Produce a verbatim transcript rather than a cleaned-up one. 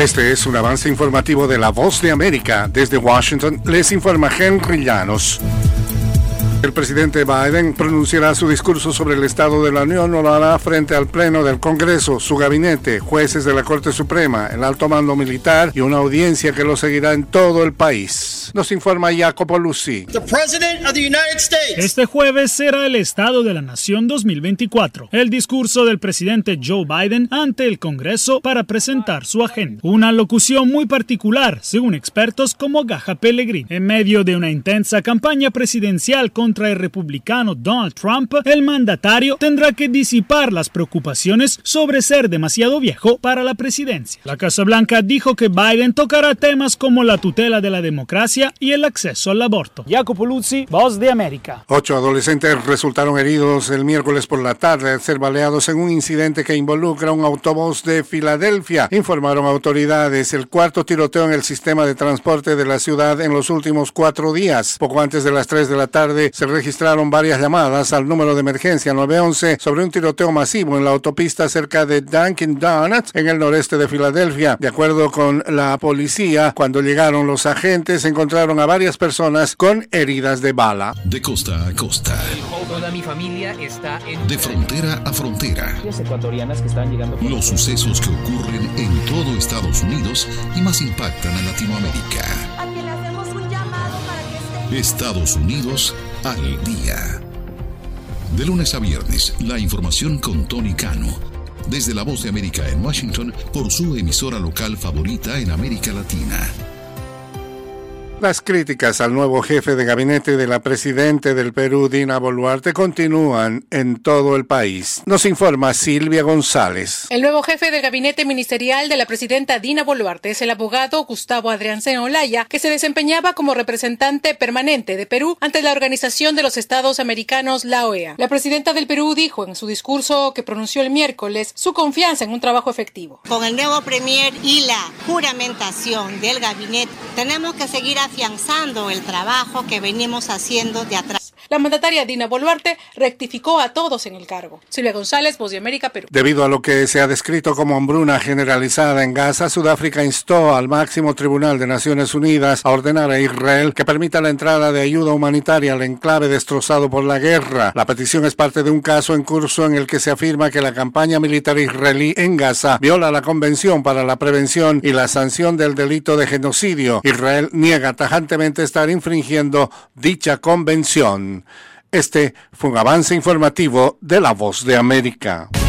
Este es un avance informativo de La Voz de América. Desde Washington les informa Henry Llanos. El presidente Biden pronunciará su discurso sobre el Estado de la Unión o lo hará frente al Pleno del Congreso, su gabinete, jueces de la Corte Suprema, el alto mando militar y una audiencia que lo seguirá en todo el país. Nos informa Jacopo Luzzi. Este jueves será el Estado de la Nación dos mil veinticuatro, el discurso del presidente Joe Biden ante el Congreso para presentar su agenda. Una locución muy particular, según expertos como Gaja Pellegrini. En medio de una intensa campaña presidencial contra Contra el republicano Donald Trump, el mandatario tendrá que disipar las preocupaciones sobre ser demasiado viejo para la presidencia. La Casa Blanca dijo que Biden tocará temas como la tutela de la democracia y el acceso al aborto. Jacopo Luzzi, Voz de América. Ocho adolescentes resultaron heridos el miércoles por la tarde al ser baleados en un incidente que involucra un autobús de Filadelfia, informaron autoridades. El cuarto tiroteo en el sistema de transporte de la ciudad en los últimos cuatro días. Poco antes de las tres de la tarde, se registraron varias llamadas al número de emergencia nueve once sobre un tiroteo masivo en la autopista cerca de Dunkin' Donuts en el noreste de Filadelfia. De acuerdo con la policía, cuando llegaron los agentes encontraron a varias personas con heridas de bala. De costa a costa. Toda mi familia está en... De frontera a frontera. Ecuatorianas que están llegando... Los sucesos que ocurren en todo Estados Unidos y más impactan a Latinoamérica. Estados Unidos al día. De lunes a viernes, la información con Tony Cano. Desde La Voz de América en Washington, por su emisora local favorita en América Latina. Las críticas al nuevo jefe de gabinete de la presidenta del Perú, Dina Boluarte, continúan en todo el país. Nos informa Silvia González. El nuevo jefe del gabinete ministerial de la presidenta Dina Boluarte es el abogado Gustavo Adrianceno Olaya, que se desempeñaba como representante permanente de Perú ante la Organización de los Estados Americanos, la O E A. La presidenta del Perú dijo en su discurso que pronunció el miércoles su confianza en un trabajo efectivo. Con el nuevo premier y la juramentación del gabinete, tenemos que seguir afianzando el trabajo que venimos haciendo de atrás. La mandataria Dina Boluarte rectificó a todos en el cargo. Silvia González, Voz de América, Perú. Debido a lo que se ha descrito como hambruna generalizada en Gaza, Sudáfrica instó al máximo tribunal de Naciones Unidas a ordenar a Israel que permita la entrada de ayuda humanitaria al enclave destrozado por la guerra. La petición es parte de un caso en curso en el que se afirma que la campaña militar israelí en Gaza viola la Convención para la Prevención y la Sanción del Delito de Genocidio. Israel niega tajantemente estar infringiendo dicha convención. Este fue un avance informativo de La Voz de América.